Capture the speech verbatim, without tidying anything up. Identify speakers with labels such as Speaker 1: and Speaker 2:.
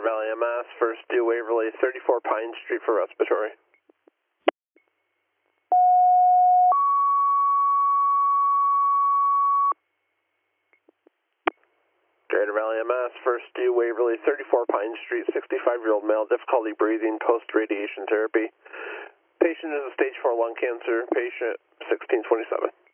Speaker 1: Valley M S, first due Waverly, thirty-four Pine Street for respiratory. Greater Valley M S, first due Waverly, thirty-four Pine Street, sixty-five-year-old male, difficulty breathing, post-radiation therapy. Patient is a stage four lung cancer, patient sixteen twenty-seven.